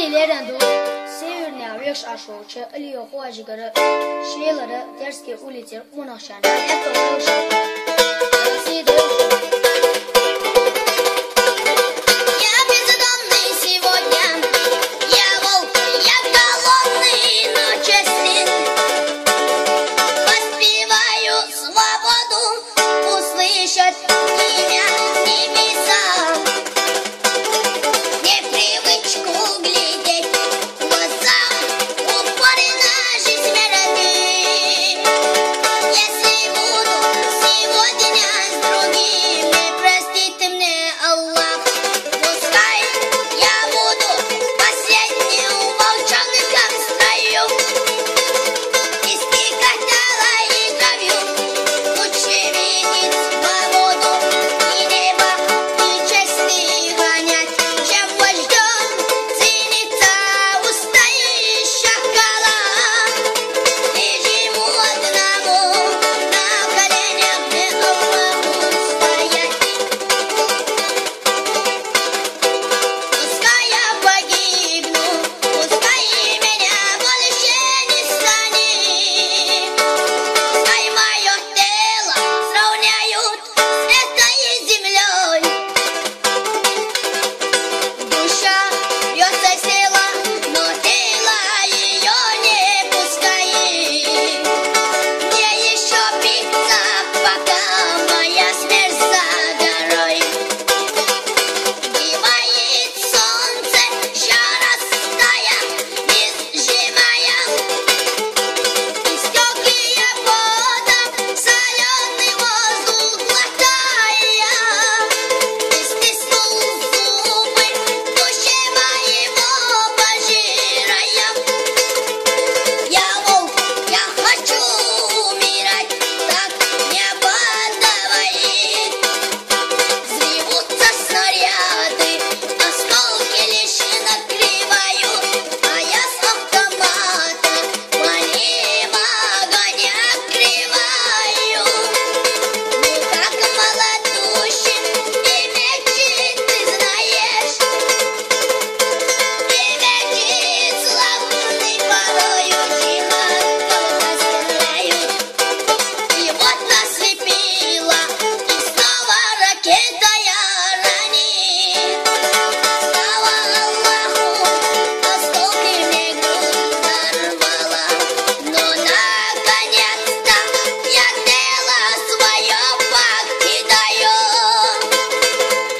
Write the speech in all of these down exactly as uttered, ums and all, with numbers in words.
里来人都，三月两月十二号吃，二月花几个人，写了的，但是给屋里接我能想着一个都少，谁都。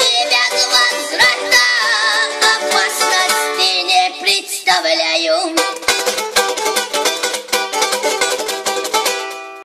Представляю.